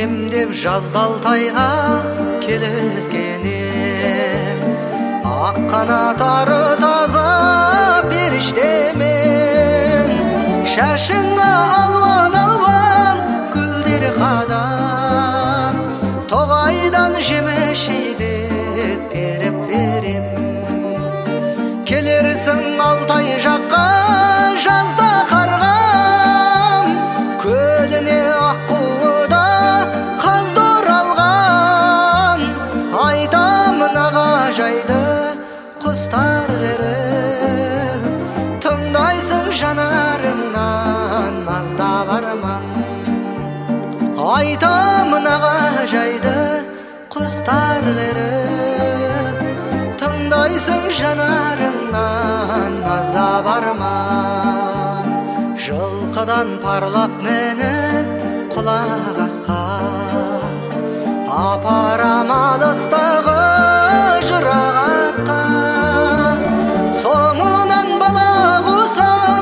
деп жазды Алтайға келіскенем. Ақ қанаттары таза періштемен, шашыңа алуан гүлдер қадап, тоғайдан жемешейдек теріп берем. Келерсің Алтай жаққа жазда қарғам, көліне аққуыда қазды оралған. Айтамын аға жайды құстар қеріп, тыңдайсың жанарымнан маздап арман. Айтамын аға жайды құстар қеріп, тыңдайсың жанарымнан маздап арман. Жылқыдан парлап мініп құлақ асқа, апарам алыстағы жырағатқа. Соңынан бала қосап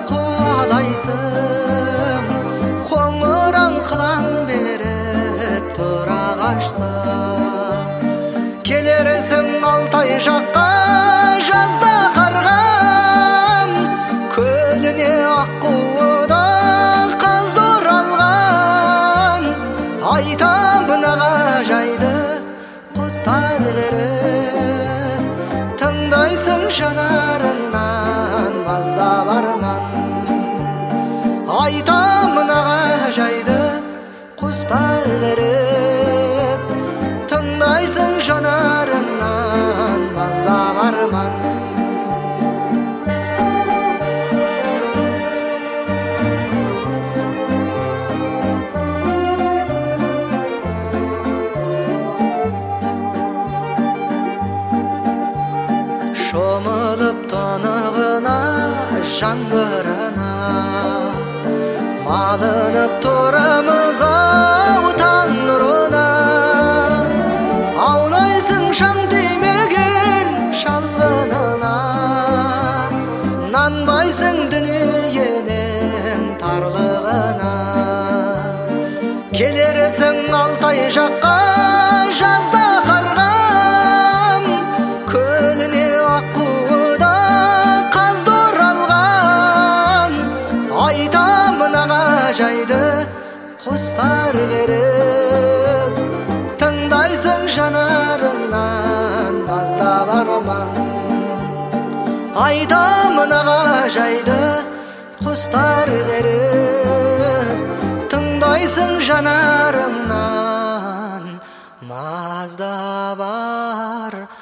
қуалайсың, қоңыран қылаң беріп тұра қашса. Келерсің Алтай жаққа жазда қарғам, көліне аққуыда қазды оралған. Айтамын аға жайды құстар қеріп, тыңдайсың жанарымнан маздап арман. Айтамын аға жайды құстар қеріп, тыңдайсың жанарымнан маздап арман. Шомылып тынығына жаңбырына, малынып тұрамыз ау таң нұрына. Аунайсың шаң тимеген шалғынына, нанбайсың дүниенің тарлығына. Келерсің Алтай жаққа жазда қарғам, көліне аққуыда қазды оралған. Айтамын аға жайды құстар қеріп, тыңдайсың жанарымнан маздап арман. Айтамын аға жайды құстар қеріп, тыңдайсың жанарымнан маздап арман.